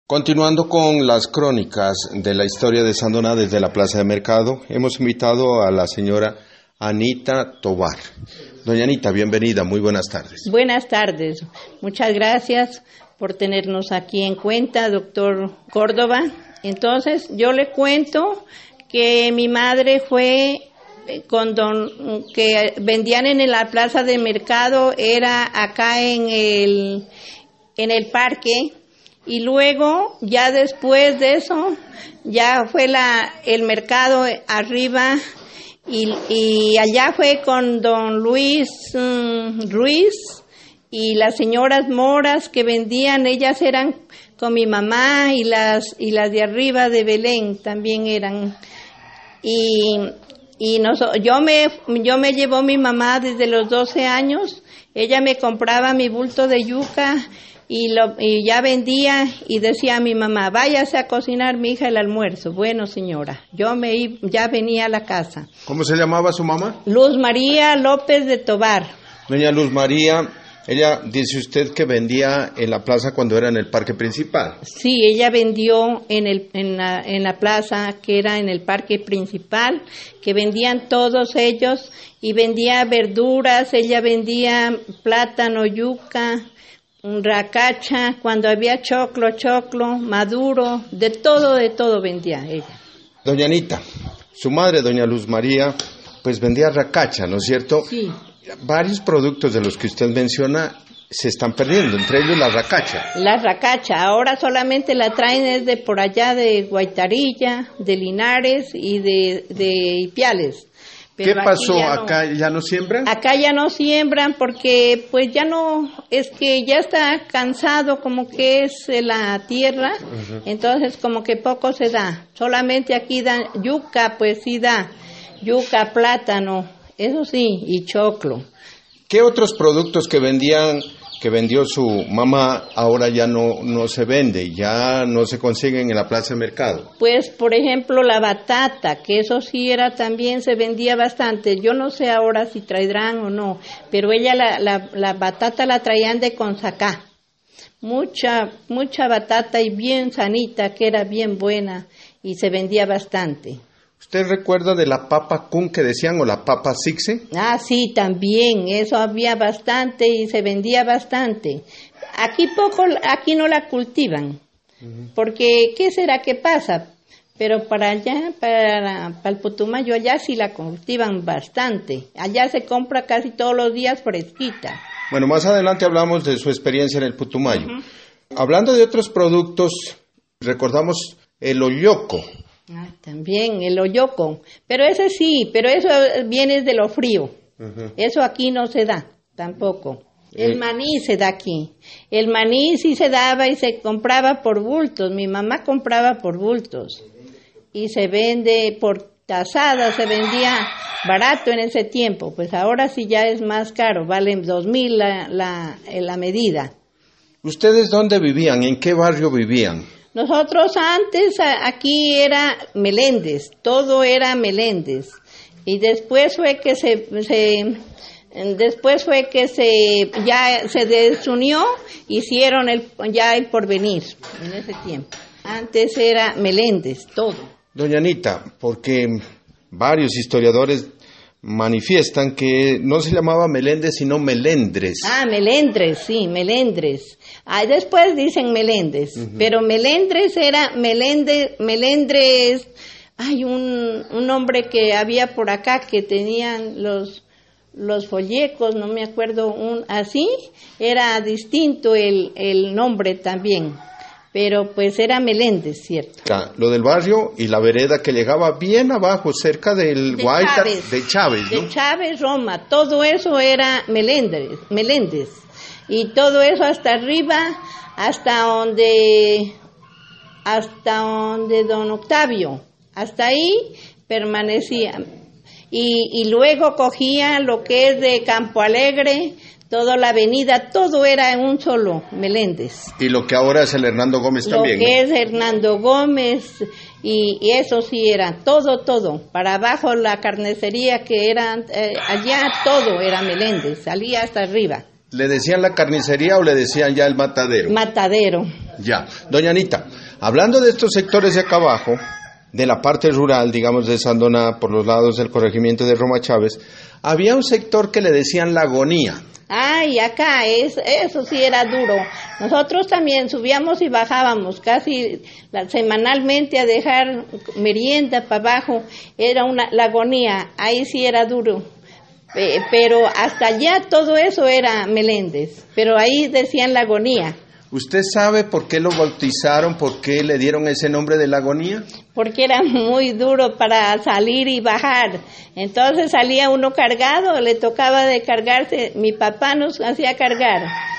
Continuando con las crónicas de la historia de Sandoná desde la Plaza de Mercado, hemos invitado a la señora Anita Tovar. Doña Anita, bienvenida, muy buenas tardes. Buenas tardes, muchas gracias por tenernos aquí en cuenta, doctor Córdoba. Entonces, yo le cuento que mi madre fue que vendían en la Plaza de Mercado, era acá en el parque. Y luego, ya después de eso, ya fue el mercado arriba y allá fue con don Luis Ruiz y las señoras moras que vendían, ellas eran con mi mamá y las de arriba de Belén también eran. Yo me llevó mi mamá desde los 12 años, ella me compraba mi bulto de yuca y ya vendía y decía a mi mamá, váyase a cocinar mi hija el almuerzo. Bueno, señora, ya venía a la casa. ¿Cómo se llamaba su mamá? Luz María López de Tovar. Doña Luz María, ella dice usted que vendía en la plaza cuando era en el parque principal. Sí, ella vendió en la plaza que era en el parque principal, que vendían todos ellos y vendía verduras, ella vendía plátano, yuca, racacha, cuando había choclo, maduro, de todo vendía ella. Doña Anita, su madre, doña Luz María, pues vendía racacha, ¿no es cierto? Sí. Varios productos de los que usted menciona se están perdiendo, entre ellos la racacha. La racacha, ahora solamente la traen desde por allá de Guaitarilla, de Linares y de Ipiales. Pero ¿qué pasó? ¿Acá ya no siembran? Acá ya no siembran porque pues ya no, es que ya está cansado como que es la tierra, entonces como que poco se da. Solamente aquí dan yuca, pues sí da, yuca, plátano, eso sí, y choclo. ¿Qué otros productos que vendió su mamá ahora ya no se vende, ya no se consiguen en la plaza de mercado? Pues, por ejemplo, la batata, que eso sí también se vendía bastante. Yo no sé ahora si traerán o no, pero ella la batata la traían de Consacá. Mucha batata y bien sanita, que era bien buena y se vendía bastante. ¿Usted recuerda de la papa Kun que decían o la papa Sixe? Ah, sí, también, eso había bastante y se vendía bastante. Aquí no la cultivan, porque ¿qué será que pasa? Pero para allá, para el Putumayo, allá sí la cultivan bastante. Allá se compra casi todos los días fresquita. Bueno, más adelante hablamos de su experiencia en el Putumayo. Hablando de otros productos, recordamos el olloco. Ah, también el olloco, pero eso viene de lo frío, eso aquí no se da tampoco. El maní se da aquí, el maní sí se daba y se compraba por bultos, mi mamá compraba por bultos y se vende por tazada, se vendía barato en ese tiempo, pues ahora sí ya es más caro, vale 2,000 la medida. ¿Ustedes dónde vivían? ¿En qué barrio vivían? Nosotros antes aquí era Meléndez, todo era Meléndez, y después fue que ya se desunió, hicieron el Porvenir en ese tiempo. Antes era Meléndez, todo. Doña Anita, porque varios historiadores manifiestan que no se llamaba Meléndez sino Melendres. Ah, Melendres, sí, Melendres. Ah, después dicen Meléndez, pero Melendres era Melendres. Hay un hombre que había por acá que tenían los follecos, no me acuerdo, así, era distinto el nombre también. Pero pues era Meléndez, ¿cierto? Lo del barrio y la vereda que llegaba bien abajo, cerca del Guaita, de Chávez, ¿no? De Chávez, Roma, todo eso era Meléndez. Y todo eso hasta arriba, hasta donde don Octavio, hasta ahí permanecía. Y luego cogía lo que es de Campo Alegre, toda la avenida, todo era en un solo Meléndez. Y lo que ahora es el Hernando Gómez también. Lo que es Hernando Gómez, y eso sí era todo. Para abajo la carnicería que era allá, todo era Meléndez, salía hasta arriba. ¿Le decían la carnicería o le decían ya el matadero? Matadero. Ya. Doña Anita, hablando de estos sectores de acá abajo, de la parte rural, digamos, de Sandoná, por los lados del corregimiento de Roma Chávez, había un sector que le decían La Agonía. Ay, acá, eso sí era duro. Nosotros también subíamos y bajábamos casi semanalmente a dejar merienda para abajo. Era la agonía, ahí sí era duro. Pero hasta allá todo eso era Meléndez, pero ahí decían La Agonía. ¿Usted sabe por qué lo bautizaron, por qué le dieron ese nombre de La Agonía? Porque era muy duro para salir y bajar. Entonces salía uno cargado, le tocaba de cargarse. Mi papá nos hacía cargar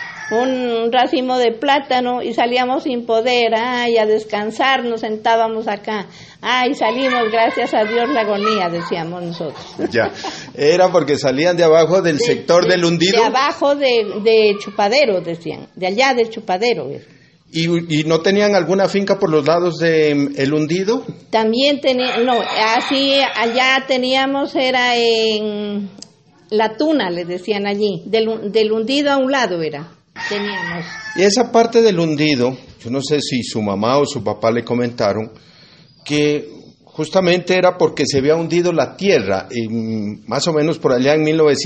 un racimo de plátano y salíamos sin poder. Ay, a descansar, nos sentábamos acá. Ay, salimos, gracias a Dios, La Agonía, decíamos nosotros. Ya, era porque salían de abajo del sector del hundido. De abajo de Chupadero, decían, de allá del Chupadero. ¿Y no tenían alguna finca por los lados de el hundido? También no, así allá teníamos, era en La Tuna, les decían allí, del hundido a un lado teníamos. Y esa parte del hundido, yo no sé si su mamá o su papá le comentaron, que justamente era porque se había hundido la tierra, más o menos por allá en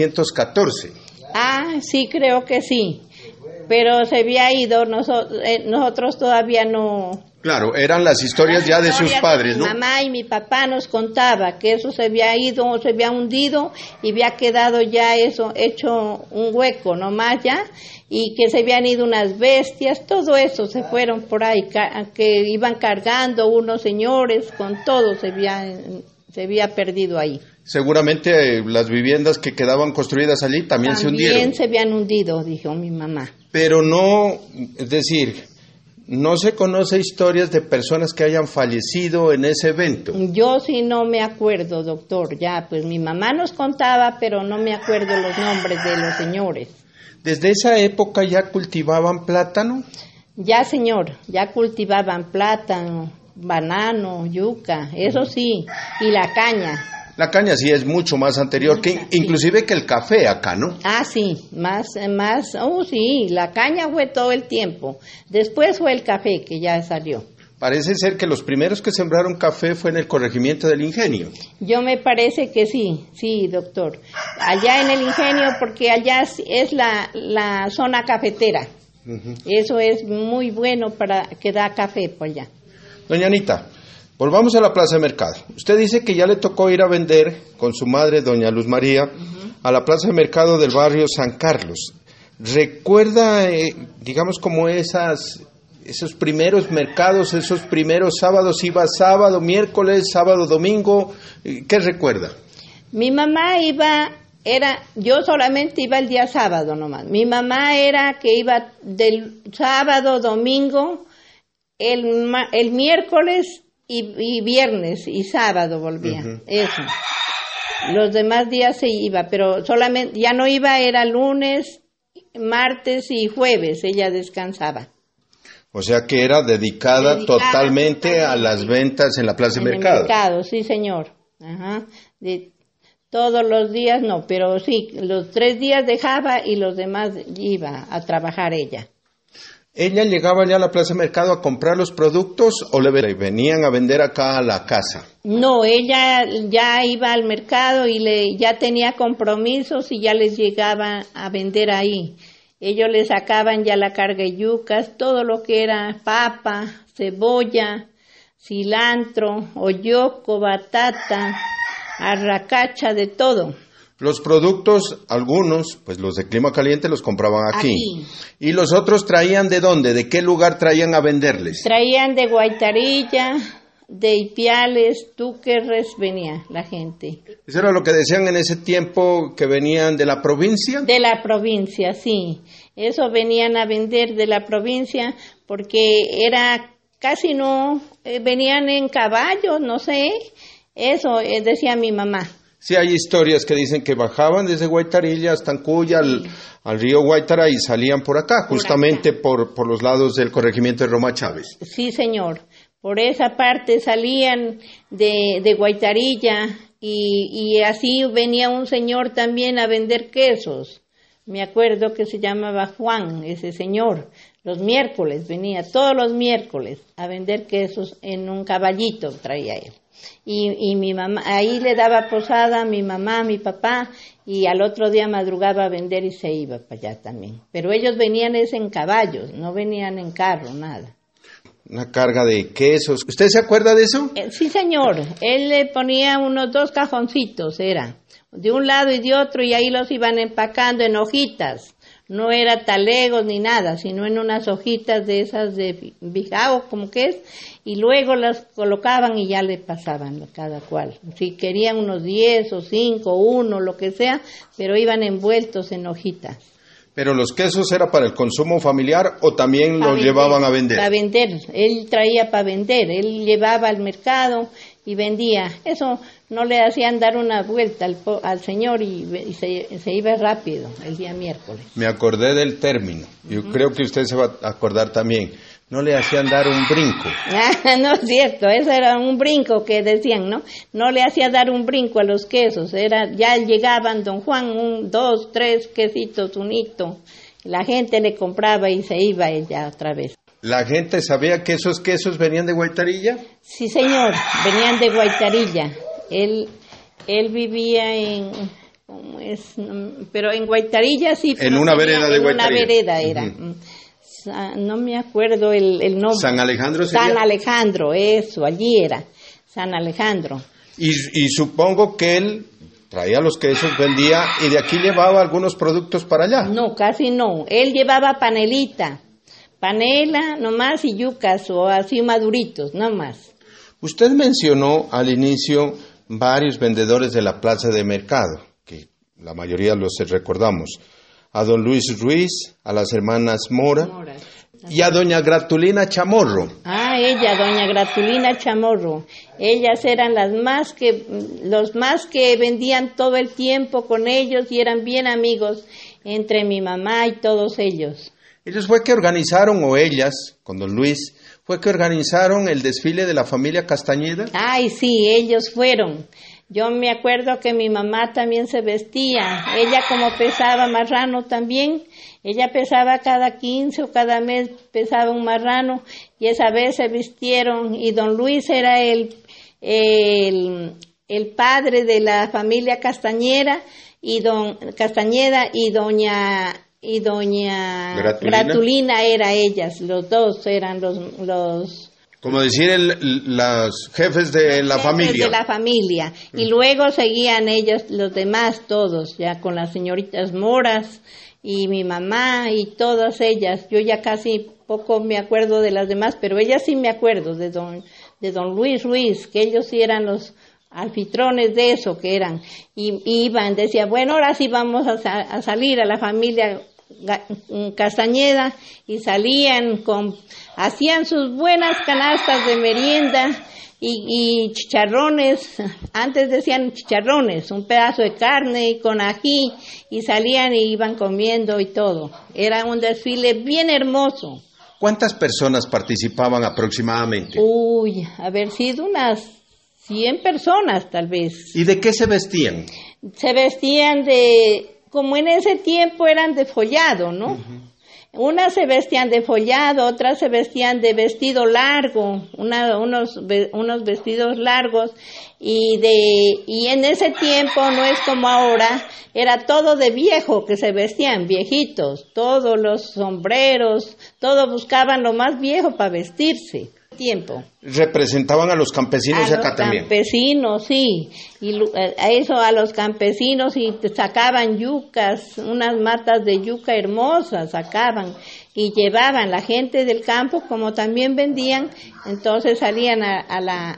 1914. Ah, sí, creo que sí. Pero se había ido, nosotros todavía no. Claro, eran las historias ya de sus padres, ¿no? Mi mamá y mi papá nos contaba que eso se había ido, se había hundido y había quedado ya eso hecho un hueco nomás ya, y que se habían ido unas bestias, todo eso se fueron por ahí, que iban cargando unos señores, con todo se había perdido ahí. Seguramente las viviendas que quedaban construidas allí también se hundieron. También se habían hundido, dijo mi mamá. Pero no, es decir, no se conoce historias de personas que hayan fallecido en ese evento. Yo sí no me acuerdo, doctor, ya, pues mi mamá nos contaba, pero no me acuerdo los nombres de los señores. ¿Desde esa época ya cultivaban plátano? Ya, señor, ya cultivaban plátano, banano, yuca, eso sí, y la caña. La caña sí es mucho más anterior, que inclusive que el café acá, ¿no? Ah, sí, sí, la caña fue todo el tiempo. Después fue el café que ya salió. Parece ser que los primeros que sembraron café fue en el corregimiento del Ingenio. Yo me parece que sí, doctor. Allá en el Ingenio, porque allá es la zona cafetera. Uh-huh. Eso es muy bueno para que da café por allá. Doña Anita, volvamos a la Plaza de Mercado. Usted dice que ya le tocó ir a vender con su madre, doña Luz María, uh-huh, a la Plaza de Mercado del barrio San Carlos. ¿Recuerda, digamos, como esos primeros mercados, esos primeros sábados? ¿Iba sábado, miércoles, sábado, domingo? ¿Qué recuerda? Mi mamá yo solamente iba el día sábado nomás. Mi mamá era que iba del sábado, domingo, el miércoles y viernes y sábado volvía. Uh-huh. Eso. Los demás días se iba, pero solamente, ya no iba, era lunes, martes y jueves, ella descansaba. O sea que era dedicada totalmente a las ventas en la Plaza de Mercado. En el mercado, sí, señor. Ajá. Todos los días no, pero sí, los 3 días dejaba y los demás iba a trabajar ella. ¿Ella llegaba ya a la Plaza de Mercado a comprar los productos o le venían a vender acá a la casa? No, ella ya iba al mercado y ya tenía compromisos y ya les llegaba a vender ahí. Ellos le sacaban ya la carga de yucas, todo lo que era papa, cebolla, cilantro, oyoco, batata, arracacha, de todo. Los productos, algunos, pues los de clima caliente los compraban aquí. ¿Y los otros traían de dónde? ¿De qué lugar traían a venderles? Traían de Guaitarilla, de Ipiales, Túquerres, venía la gente. ¿Eso era lo que decían en ese tiempo, que venían de la provincia? De la provincia, sí. Eso venían a vender de la provincia porque era casi no, venían en caballos, no sé, eso decía mi mamá. Sí, hay historias que dicen que bajaban desde Guaitarilla hasta Ancuya, al río Guaitara, y salían por acá, justamente por los lados del corregimiento de Roma Chávez. Sí, señor. Por esa parte salían de Guaitarilla y así venía un señor también a vender quesos. me acuerdo que se llamaba Juan, ese señor. Los miércoles venía, todos los miércoles, a vender quesos en un caballito, traía él. Y mi mamá, ahí le daba posada a mi mamá, a mi papá, y al otro día madrugaba a vender y se iba para allá también. Pero ellos venían en caballos, no venían en carro, nada. Una carga de quesos. ¿Usted se acuerda de eso? Sí, señor. Él le ponía unos 2 cajoncitos, era, de un lado y de otro, y ahí los iban empacando en hojitas. No era talegos ni nada, sino en unas hojitas de esas de bijao, como que es, y luego las colocaban y ya le pasaban a cada cual. Si querían unos 10 o 5, 1, lo que sea, pero iban envueltos en hojitas. ¿Pero los quesos era para el consumo familiar o también los llevaban a vender? Para vender, él traía para vender, él llevaba al mercado y vendía. Eso no le hacían dar una vuelta al señor y se iba rápido el día miércoles. Me acordé del término, yo creo que usted se va a acordar también. No le hacían dar un brinco. No es cierto, eso era un brinco que decían, ¿no? No le hacía dar un brinco a los quesos, ya llegaban don Juan, 2, 3 quesitos, unito. La gente le compraba y se iba ella otra vez. ¿La gente sabía que esos quesos venían de Guaitarilla? Sí, señor, venían de Guaitarilla. Él vivía ¿cómo es? Pero en Guaitarilla sí. En una vereda de Guaitarilla. En una vereda era. Uh-huh. No me acuerdo el nombre. ¿San Alejandro sería? San Alejandro, eso, allí era, San Alejandro. Y supongo que él traía los quesos, vendía y de aquí llevaba algunos productos para allá. No, casi no. Él llevaba panela nomás y yucas o así maduritos, nomás. Usted mencionó al inicio varios vendedores de la plaza de mercado, que la mayoría los recordamos. A don Luis Ruiz, a las hermanas Mora y a doña Gratulina Chamorro. Ella, doña Gratulina Chamorro. Ellas eran los más que vendían todo el tiempo con ellos y eran bien amigos entre mi mamá y todos ellos. Ellos fue que organizaron, o ellas, con don Luis, fue que organizaron el desfile de la familia Castañeda. Sí, ellos fueron. Yo me acuerdo que mi mamá también se vestía. Ella como pesaba marrano también, ella pesaba cada 15 o cada mes pesaba un marrano y esa vez se vistieron y don Luis era el padre de la familia Castañeda y Castañeda y doña Gratulina era ellas, los dos eran los como decir, los jefes de la familia. De la familia. Y luego seguían ellos, los demás, todos, ya con las señoritas Moras y mi mamá y todas ellas. Yo ya casi poco me acuerdo de las demás, pero ellas sí me acuerdo de don Luis Ruiz, que ellos sí eran los anfitriones de eso que eran. Y iban, decía, bueno, ahora sí vamos a salir a la familia Castañeda y salían hacían sus buenas canastas de merienda y chicharrones, antes decían chicharrones, un pedazo de carne con ají y salían y iban comiendo y todo. Era un desfile bien hermoso. ¿Cuántas personas participaban aproximadamente? Haber sido unas 100 personas tal vez. ¿Y de qué se vestían? Se vestían como en ese tiempo eran de follado, ¿no? Uh-huh. Unas se vestían de follado, otras se vestían de vestido largo, unos vestidos largos y en ese tiempo no es como ahora, era todo de viejo que se vestían, viejitos, todos los sombreros, todos buscaban lo más viejo para vestirse. Tiempo. Representaban a los campesinos acá también. Campesinos, sí, y a los campesinos y sacaban yucas, unas matas de yuca hermosas sacaban y llevaban la gente del campo como también vendían, entonces salían al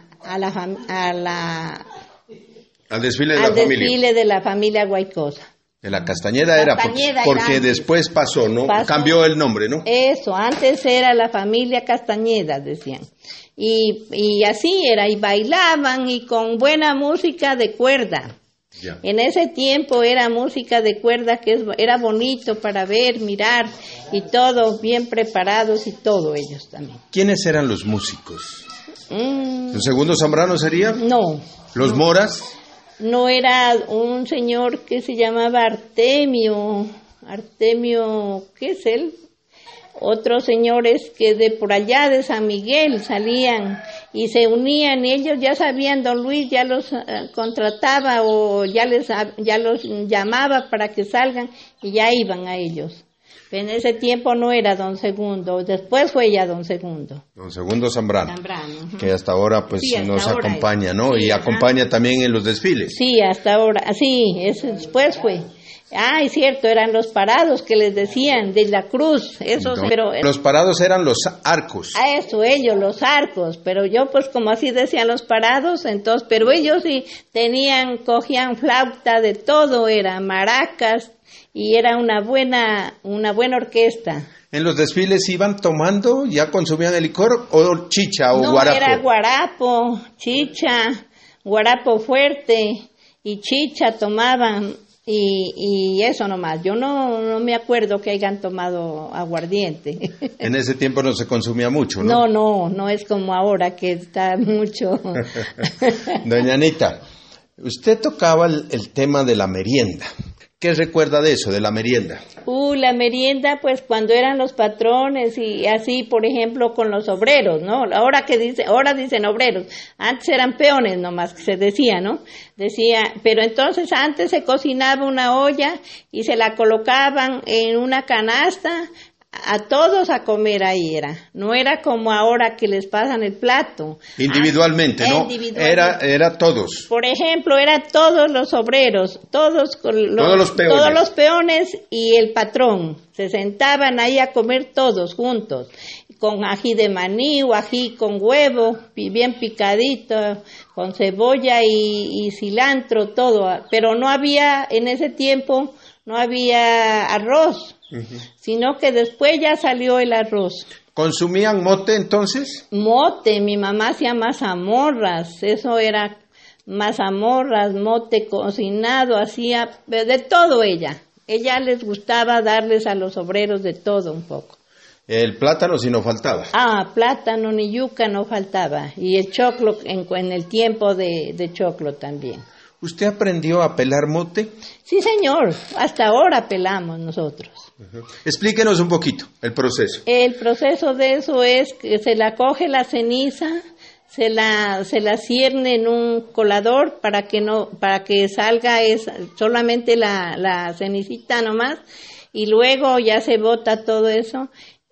desfile de la familia Guaycosa. De la Castañeda era, porque después pasó, ¿no? Cambió el nombre, ¿no? Eso, antes era la familia Castañeda, decían. Y así era, y bailaban y con buena música de cuerda. Ya. En ese tiempo era música de cuerda que era bonito para ver, mirar y todo, bien preparados y todo ellos también. ¿Quiénes eran los músicos? ¿Los segundos Zambrano sería? No. ¿Los Moras? No, era un señor que se llamaba Artemio, ¿qué es él? Otros señores que de por allá de San Miguel salían y se unían, y ellos ya sabían, don Luis ya los contrataba o ya los llamaba para que salgan y ya iban a ellos. En ese tiempo no era don Segundo, después fue ya don Segundo. Don Segundo Zambrano, Uh-huh. que hasta ahora pues sí, hasta nos ahora acompaña, ¿no? Sí, y acompaña también en los desfiles. Sí, hasta ahora, sí, después fue. Ah, es cierto, eran los parados que les decían, de la cruz, esos, No, pero... Los parados eran los arcos. A eso, ellos, los arcos, pero yo pues como así decían los parados, entonces, pero ellos sí cogían flauta, de todo, era maracas, y era una buena orquesta. ¿En los desfiles iban tomando, ya consumían el licor, o chicha, o no, guarapo? Era guarapo, chicha, guarapo fuerte, y chicha tomaban, y eso nomás. Yo no me acuerdo que hayan tomado aguardiente. En ese tiempo no se consumía mucho, ¿no? No es como ahora que está mucho. Doña Anita, usted tocaba el tema de la merienda. ¿Qué recuerda de eso, de la merienda? La merienda, pues cuando eran los patrones y así, por ejemplo, con los obreros, ¿no? Ahora dicen obreros, antes eran peones nomás que se decía, ¿no? Pero entonces antes se cocinaba una olla y se la colocaban en una canasta, a todos a comer ahí no era como ahora que les pasan el plato. Individualmente, ¿no? Individualmente. Era todos. Por ejemplo, era todos los obreros, todos los peones y el patrón. Se sentaban ahí a comer todos juntos, con ají de maní o ají con huevo, bien picadito, con cebolla y cilantro, todo. Pero no había, en ese tiempo, no había arroz. Uh-huh. Sino que después ya salió el arroz. ¿Consumían mote entonces? Mote, mi mamá hacía mazamorras, eso era mazamorras, mote cocinado, hacía de todo ella. Ella les gustaba darles a los obreros de todo un poco. El plátano sí no faltaba. Plátano ni yuca no faltaba. Y el choclo en el tiempo de choclo también. ¿Usted aprendió a pelar mote? Sí, señor. Hasta ahora pelamos nosotros. Uh-huh. Explíquenos un poquito el proceso. El proceso de eso es que se la coge la ceniza, se la cierne en un colador para que salga solamente la cenicita nomás, y luego ya se bota todo eso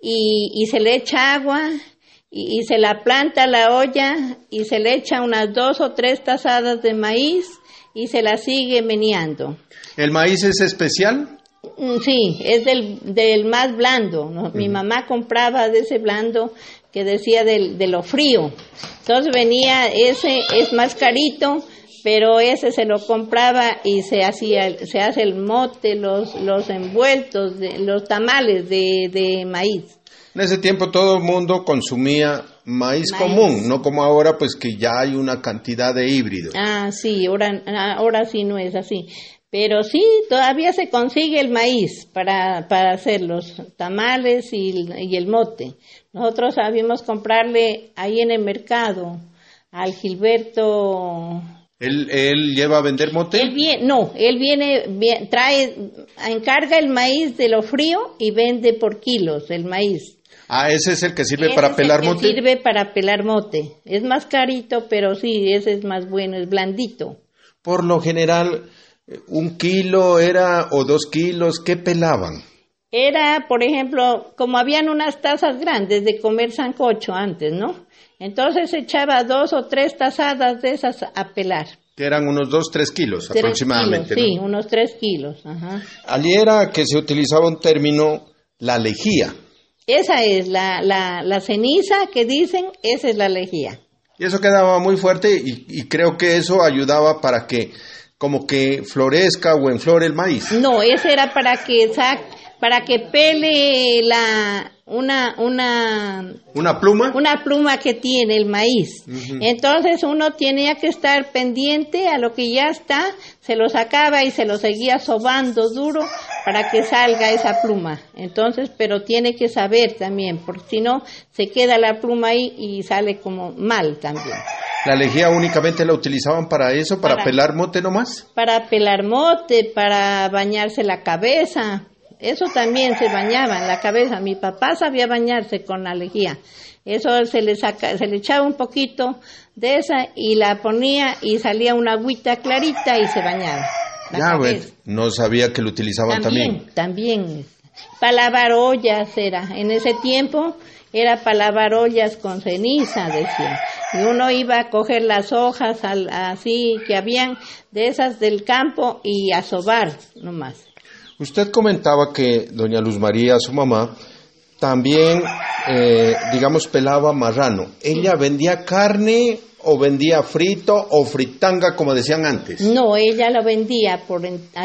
y se le echa agua y se la planta a la olla y se le echa unas 2 o 3 tazadas de maíz y se la sigue meneando. ¿El maíz es especial? Sí, es del más blando, ¿no? Uh-huh. Mi mamá compraba de ese blando que decía de lo frío. Entonces venía ese, es más carito, pero ese se lo compraba y se hace el mote, los envueltos, los tamales de maíz. En ese tiempo todo el mundo consumía maíz común, no como ahora pues que ya hay una cantidad de híbridos. Sí, ahora sí no es así. Pero sí, todavía se consigue el maíz para hacer los tamales y el mote. Nosotros sabíamos comprarle ahí en el mercado al Gilberto. ¿Él lleva a vender mote? Él viene, encarga el maíz de lo frío y vende por kilos el maíz. ¿Ese es el que sirve para pelar mote? Sirve para pelar mote. Es más carito, pero sí, ese es más bueno, es blandito. Por lo general, 1 kilo o 2 kilos, ¿qué pelaban? Era, por ejemplo, como habían unas tazas grandes de comer sancocho antes, ¿no? Entonces echaba 2 o 3 tazadas de esas a pelar. Que eran unos 2-3 kilos aproximadamente, kilos, ¿no? Sí, unos 3 kilos. Ajá. Allí era que se utilizaba un término, la lejía. Esa es la ceniza que dicen, esa es la lejía. Y eso quedaba muy fuerte y creo que eso ayudaba para que como que florezca o enflore el maíz. No, ese era para que pele una pluma. Una pluma que tiene el maíz. Uh-huh. Entonces uno tenía que estar pendiente a lo que ya está, se lo sacaba y se lo seguía sobando duro para que salga esa pluma. Entonces, pero tiene que saber también, porque si no se queda la pluma ahí y sale como mal también. ¿La lejía únicamente la utilizaban para eso, para pelar mote nomás? Para pelar mote, para bañarse la cabeza. eso también se bañaba en la cabeza. Mi papá sabía bañarse con la lejía. Eso se le echaba un poquito de esa y la ponía y salía una agüita clarita y se bañaba. Ya, bueno, no sabía que lo utilizaban también. También. Para lavar ollas era. En ese tiempo era para lavar ollas con ceniza, decían. Y uno iba a coger las hojas así que habían de esas del campo y a sobar nomás. Usted comentaba que doña Luz María, su mamá, también, digamos, pelaba marrano. ¿Ella vendía carne o vendía frito o fritanga, como decían antes? No, ella lo vendía por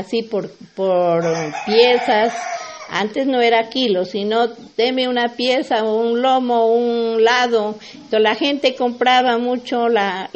piezas. Antes no era kilos, sino deme una pieza, un lomo, un lado. Entonces la gente compraba mucho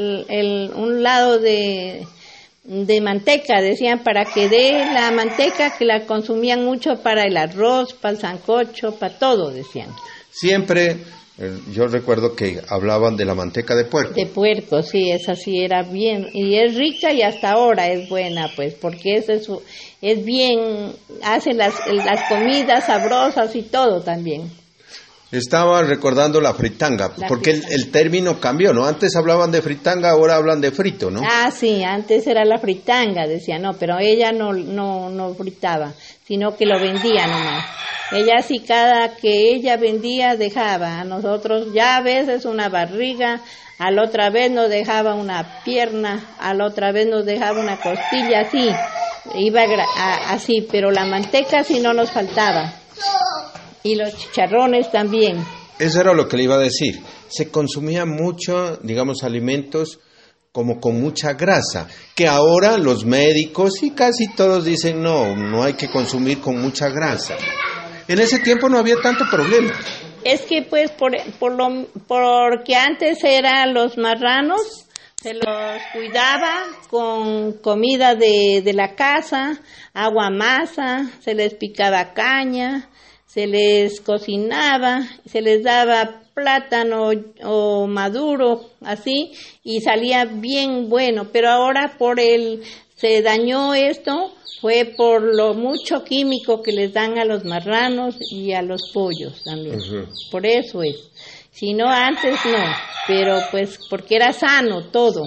un lado de manteca, decían, para que dé la manteca, que la consumían mucho para el arroz, para el sancocho, para todo, decían. Siempre, yo recuerdo que hablaban de la manteca de puerco. De puerco, sí, esa sí era bien, y es rica y hasta ahora es buena, pues, porque es bien, hace las comidas sabrosas y todo también. Estaba recordando la fritanga, porque el término cambió, ¿no? Antes hablaban de fritanga, ahora hablan de frito, ¿no? Ah, sí, antes era la fritanga, decía, no, pero ella no fritaba, sino que lo vendía nomás. Ella sí, cada que ella vendía dejaba, a nosotros ya a veces una barriga, a la otra vez nos dejaba una pierna, a la otra vez nos dejaba una costilla, así, iba así, pero la manteca sí no nos faltaba. Y los chicharrones también. Eso era lo que le iba a decir. Se consumía mucho, digamos, alimentos como con mucha grasa, que ahora los médicos y casi todos dicen no hay que consumir con mucha grasa. En ese tiempo no había tanto problema. Es que pues porque antes eran los marranos, se los cuidaba con comida de la casa, agua masa, se les picaba caña, se les cocinaba, se les daba plátano o maduro, así, y salía bien bueno. Pero ahora se dañó esto, fue por lo mucho químico que les dan a los marranos y a los pollos también. Uh-huh. Por eso es. Si no, antes no, pero pues porque era sano todo.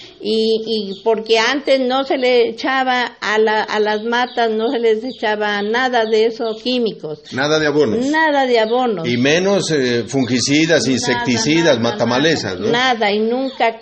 Y porque antes no se le echaba a las matas, no se les echaba nada de esos químicos. Nada de abonos. Nada de abonos. Y menos fungicidas, insecticidas, matamalezas, ¿no? Nada, y nunca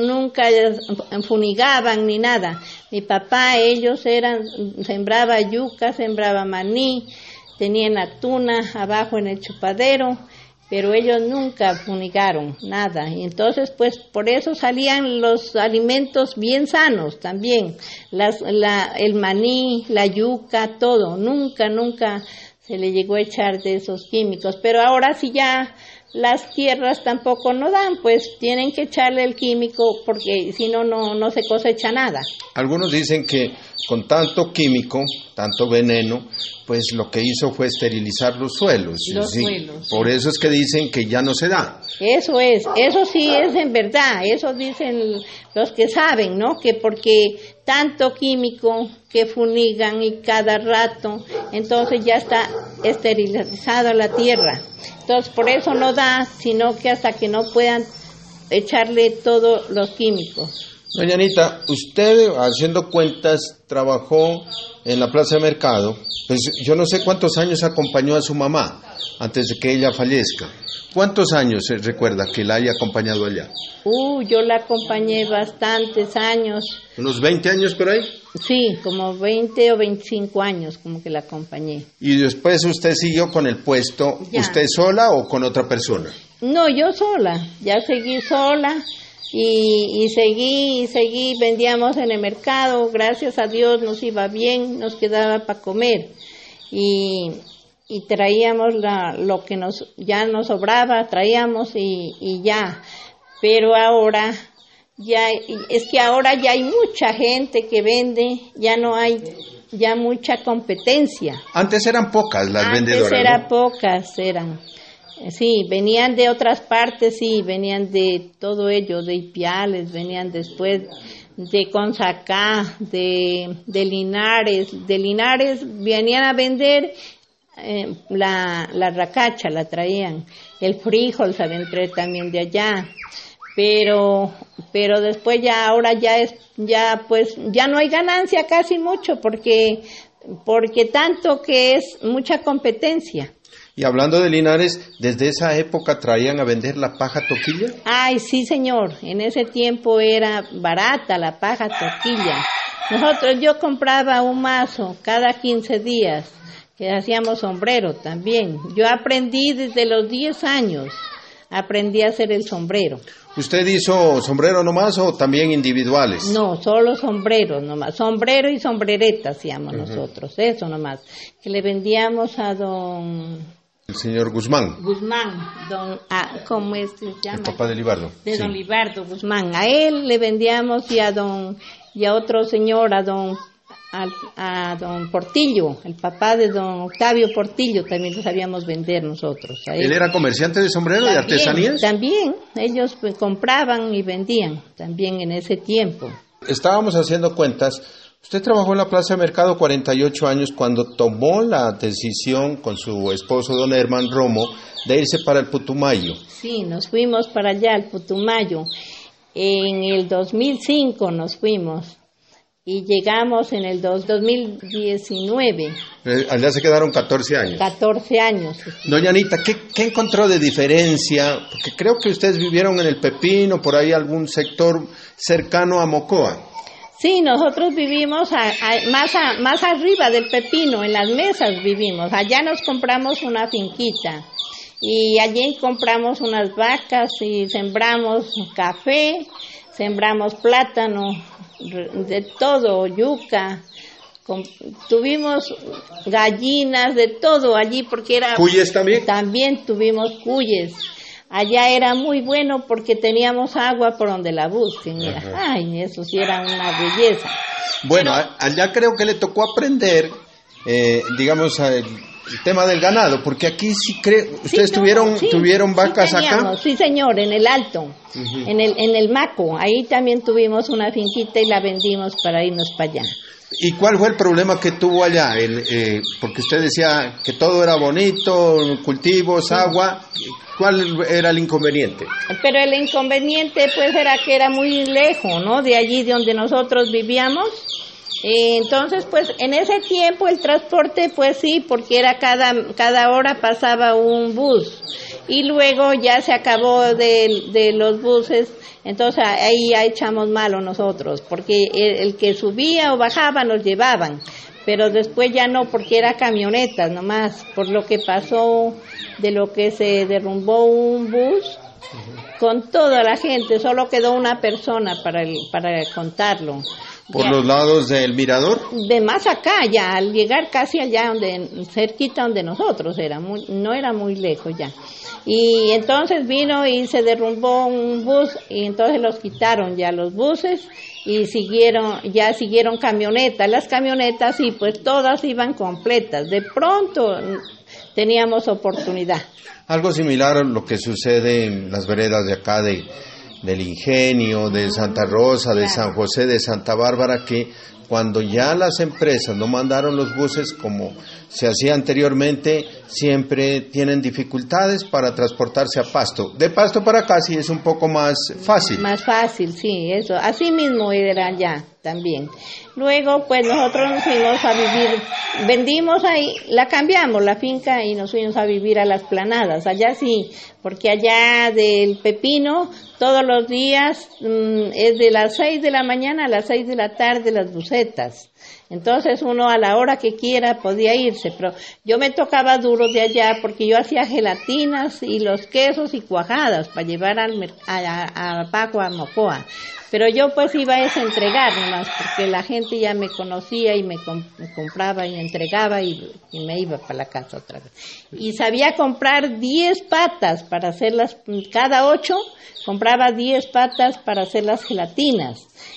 funigaban ni nada. Mi papá, ellos sembraba yuca, sembraba maní, tenían la tuna abajo en el chupadero, pero ellos nunca funigaron nada, y entonces pues por eso salían los alimentos bien sanos también, el maní, la yuca, todo, nunca se le llegó a echar de esos químicos, pero ahora sí ya las tierras tampoco no dan, pues tienen que echarle el químico porque si no se cosecha nada. Algunos dicen que con tanto químico, tanto veneno, pues lo que hizo fue esterilizar los suelos. Suelos. Por eso es que dicen que ya no se da. Eso sí es en verdad, eso dicen los que saben, ¿no? Que porque tanto químico que funigan y cada rato, entonces ya está esterilizada la tierra. Entonces por eso no da, sino que hasta que no puedan echarle todos los químicos. Doña Anita, usted haciendo cuentas trabajó en la Plaza de Mercado, pues yo no sé cuántos años acompañó a su mamá antes de que ella fallezca. ¿Cuántos años se recuerda que la haya acompañado allá? Yo la acompañé bastantes años. ¿Unos 20 años por ahí? Sí, como 20 o 25 años como que la acompañé. ¿Y después usted siguió con el puesto, ya, usted sola o con otra persona? No, yo sola, ya seguí sola. Y seguí, vendíamos en el mercado, gracias a Dios nos iba bien, nos quedaba para comer y traíamos lo que ya nos sobraba, traíamos y ya, pero ahora ahora ya hay mucha gente que vende, ya no hay ya mucha competencia. Antes eran pocas las vendedoras. Antes eran pocas, eran. Sí, venían de otras partes, sí, venían de todo ello, de Ipiales, venían después de Consacá, de Linares venían a vender, la racacha la traían, el frijol saben traer también de allá, pero después ya ahora ya no hay ganancia casi mucho porque tanto que es mucha competencia. Y hablando de Linares, ¿desde esa época traían a vender la paja toquilla? Ay, sí, señor. En ese tiempo era barata la paja toquilla. Yo compraba un mazo cada 15 días, que hacíamos sombrero también. Yo aprendí desde los 10 años, aprendí a hacer el sombrero. ¿Usted hizo sombrero nomás o también individuales? No, solo sombreros nomás. Sombrero y sombrereta hacíamos nosotros, eso nomás. Que le vendíamos a el señor Guzmán. ¿Cómo es que se llama? El papá de Libardo. Don Libardo Guzmán. A él le vendíamos y a otro señor, a don Portillo, el papá de don Octavio Portillo, también lo sabíamos vender nosotros. ¿Él era comerciante de sombrero y artesanías? También, ellos compraban y vendían también en ese tiempo. Estábamos haciendo cuentas. Usted trabajó en la Plaza de Mercado 48 años cuando tomó la decisión con su esposo don Herman Romo de irse para el Putumayo. Sí, nos fuimos para allá, al Putumayo. En el 2005 nos fuimos y llegamos en el 2019. Allá se quedaron 14 años. 14 años. Doña Anita, ¿qué encontró de diferencia? Porque creo que ustedes vivieron en el Pepino, por ahí algún sector cercano a Mocoa. Sí, nosotros vivimos más arriba del Pepino, en las mesas vivimos. Allá nos compramos una finquita y allí compramos unas vacas y sembramos café, sembramos plátano, de todo, yuca. Tuvimos gallinas, de todo allí porque era... ¿Cuyes también? También tuvimos cuyes. Allá era muy bueno porque teníamos agua por donde la busquen. Mira. Ay, eso sí era una belleza. Bueno, allá creo que le tocó aprender, digamos, el tema del ganado, porque aquí sí ustedes tuvieron vacas acá. Sí, señor, en el Alto, en el Maco. Ahí también tuvimos una finquita y la vendimos para irnos para allá. ¿Y cuál fue el problema que tuvo allá? Porque usted decía que todo era bonito, cultivos, agua. ¿Cuál era el inconveniente? Pero el inconveniente pues era que era muy lejos, ¿no? De allí de donde nosotros vivíamos. Entonces pues en ese tiempo el transporte pues sí, porque era cada hora pasaba un bus. Y luego ya se acabó de los buses. Entonces ahí ya echamos malo nosotros, porque el que subía o bajaba nos llevaban, pero después ya no, porque era camionetas nomás, por lo que pasó de lo que se derrumbó un bus con toda la gente, solo quedó una persona para contarlo. ¿Por los lados del mirador? De más acá, ya al llegar casi allá, cerquita donde nosotros no era muy lejos ya. Y entonces vino y se derrumbó un bus y entonces los quitaron ya los buses y siguieron camionetas. Las camionetas sí, pues todas iban completas. De pronto teníamos oportunidad. Algo similar a lo que sucede en las veredas de acá del Ingenio, de Santa Rosa, de San José, de Santa Bárbara, que cuando ya las empresas no mandaron los buses como se hacía anteriormente, siempre tienen dificultades para transportarse a Pasto. De Pasto para acá sí es un poco más fácil. Más fácil, sí, eso. Así mismo era ya también. Luego, pues nosotros nos fuimos a vivir, vendimos ahí, la cambiamos la finca y nos fuimos a vivir a las Planadas. Allá sí, porque allá del Pepino todos los días es de las 6 de la mañana a las 6 de la tarde las busetas. Entonces uno a la hora que quiera podía irse, pero yo me tocaba duro de allá porque yo hacía gelatinas y los quesos y cuajadas para llevar a Paco, a Mocoa. Pero yo pues iba a entregar nomás porque la gente ya me conocía y me compraba y me entregaba y me iba para la casa otra vez. Y sabía comprar 10 patas para hacerlas, cada 8 compraba 10 patas para hacer las gelatinas.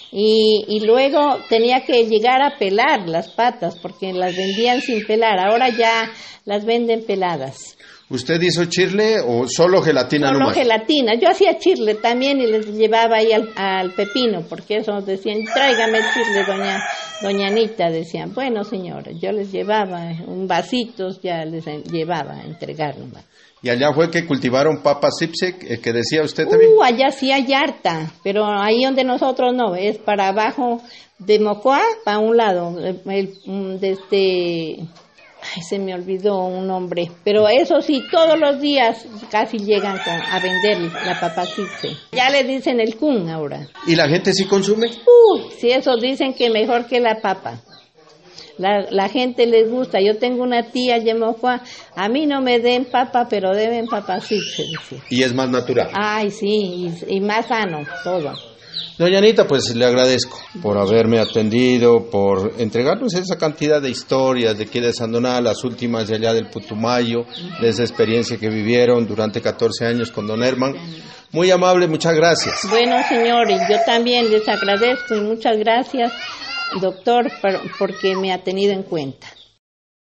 Y luego tenía que llegar a pelar las patas porque las vendían sin pelar. Ahora ya las venden peladas. ¿Usted hizo chirle o solo gelatina nomás? Solo gelatina. Yo hacía chirle también y les llevaba ahí al Pepino, porque eso decían, tráigame chirle, Doña Anita decían, bueno señora, yo les llevaba un vasito, ya les llevaba a entregar nomás. Y allá fue que cultivaron papa Sipsec, que decía usted también. Allá sí hay harta, pero ahí donde nosotros no, es para abajo de Mocoa, para un lado, ay, se me olvidó un nombre, pero eso sí, todos los días casi llegan a vender la papa Sipsec. Ya le dicen el kun ahora. ¿Y la gente sí consume? Sí, eso dicen que mejor que la papa. La gente les gusta. Yo tengo una tía Yemojuá, a mí no me den papa, pero deben papa Sipsec. Y es más natural. Ay, sí, y más sano, todo. Doña Anita, pues le agradezco por haberme atendido, por entregarnos esa cantidad de historias de aquí de Sandoná, las últimas de allá del Putumayo, de esa experiencia que vivieron durante 14 años con don Herman. Muy amable, muchas gracias. Bueno, señores, yo también les agradezco y muchas gracias, doctor, porque me ha tenido en cuenta.